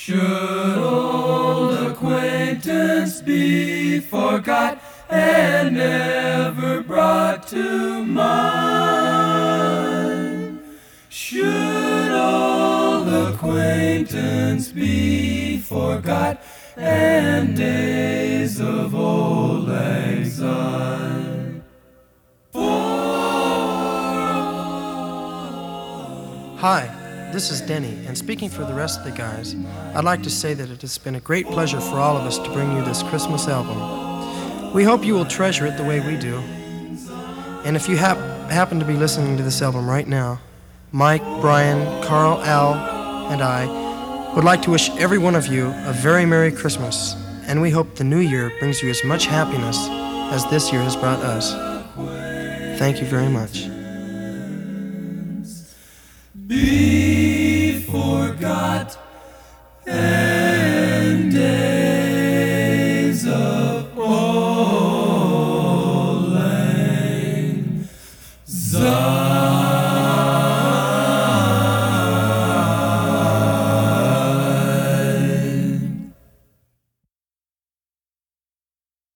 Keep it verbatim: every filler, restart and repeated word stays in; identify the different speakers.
Speaker 1: Should old acquaintance be forgot and never brought to mind? Should old acquaintance be forgot and days of old exile?
Speaker 2: Hi, this is Denny, and speaking for the rest of the guys, I'd like to say that it has been a great pleasure for all of us to bring you this Christmas album. We hope you will treasure it the way we do. And if you hap- happen to be listening to this album right now, Mike, Brian, Carl, Al, and I would like to wish every one of you a very Merry Christmas, and we hope the new year brings you as much happiness as this year has brought us. Thank you very much.
Speaker 1: Be forgot and days of old.